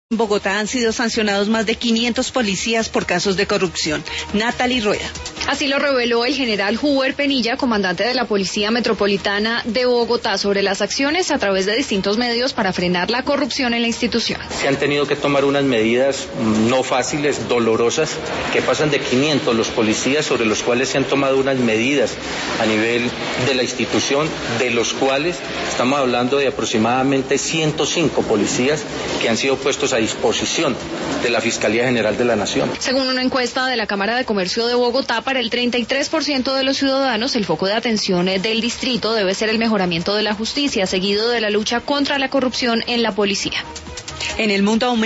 En Bogotá han sido sancionados más de 500 policías por casos de corrupción. Natalie Rueda. Así lo reveló el general Huber Penilla, comandante de la Policía Metropolitana de Bogotá, sobre las acciones a través de distintos medios para frenar la corrupción en la institución. Se han tenido que tomar unas medidas no fáciles, dolorosas, que pasan de 500 los policías, sobre los cuales se han tomado unas medidas a nivel de la institución, de los cuales estamos hablando de aproximadamente 105 policías que han sido puestos a disposición de la Fiscalía General de la Nación. Según una encuesta de la Cámara de Comercio de Bogotá, para el 33% de los ciudadanos, el foco de atención del distrito debe ser el mejoramiento de la justicia, seguido de la lucha contra la corrupción en la policía. En el mundo